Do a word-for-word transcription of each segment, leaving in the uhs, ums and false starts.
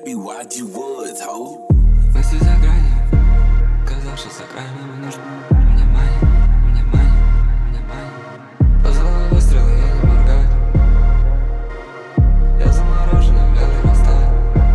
be what you was, ho. Мысли за гранью, казавшись за гранью, мне нужно внимание, внимание, внимание. Позвал выстрелы, я не моргаю. Я замороженный, в лед растаю.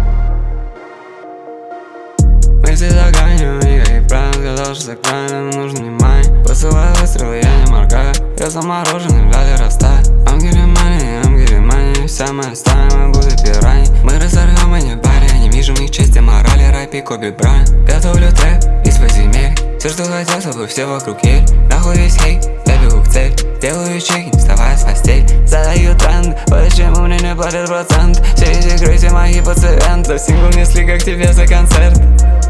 Мысли за гранью, никаких правил, казавшись за гранью, мне нужно внимание. Посылаю выстрелы, я не моргаю. Я замороженный, в лед растаю. I'm getting money, I'm getting money. Вся моя стая, мы будут пираньи. Мы разорвем и не баре, не вижу в них чести, морали, рэпи, Коби Брайант. Готовлю трэп из подземель. Все, что хотел, чтобы все вокруг ели. Нахуй весь хейт, я бегу к цели. Делаю чеки, не вставая с постель. Задаю тренд, почему мне не платят процент. Все эти крысы мои пациенты. Сингл несли как тебе за концерт.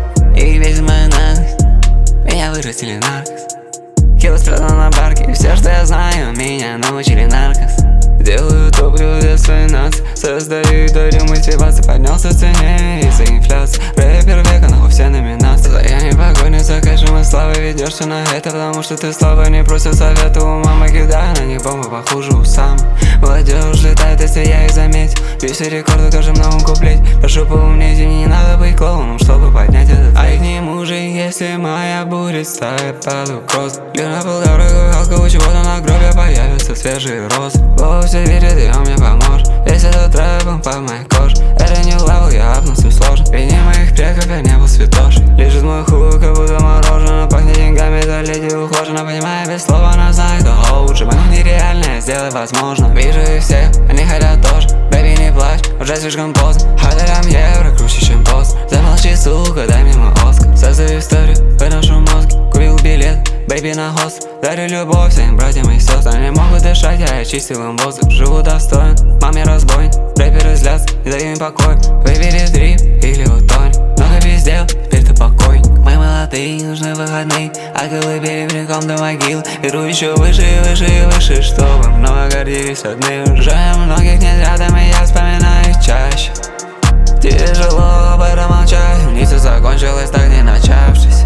И весь мой наглость, меня вырастили наркос. Кило страдал на барке, все, что я знаю, меня научили наркос. Делаю топлю для своей нации, создаю и дарю мотивацию. Поднялся в цене из-за инфляции. Рэпер века, нахуй все номинации. Я не погоню за кэшем и славой, ведешься на это, потому что ты слабый, не просят совета у мамы. Кидаю на них бомбы, похуже у сам. Молодежь летает, если я их заметил. Бью все рекорды в каждом новом куплете. Прошу поумнеть, и не надо быть клоуном, чтобы поднять этот. А к нему же, если моя будет ставить под угрозу. Лью на полдорогу, алкоголь, чего-то на гробе появятся свежие розы. Все верят, и он мне поможет. Весь этот рэп по моей коже. Это не левел, я апнусь им сложно. Ведь не моих предков, я не был святошей. Лежит мой хуй, как будто мороженое. Пахнет деньгами, да леди ухожена. Понимая без слова, она знает, кто лучше. Мое нереальное сделай возможно. Вижу их всех, они хотят тоже. Бэби, не плачь, уже слишком поздно. Хатерам евро, круче, чем пост. Замолчи, сука, дай мне мой Оскар. Создаю историю, выношу мозги. Купил билет, бэби на хост. Дарю любовь всем братьям и сестрам. Не могут дышать, я очистил им воздух. Живу достоин, маме разбой. Рэперы злятся, не даю им покой. Выбери дрип или утонь. Много пиздел, теперь ты покойник. Мы молодые, нужны выходные. А колыбели приком до могил. Иду еще выше и выше и выше, чтобы много гордились одни. Уже многих нет рядом, и я вспоминаю их чаще. Тяжело об этом молчать. Ницца закончилась, так не начавшись.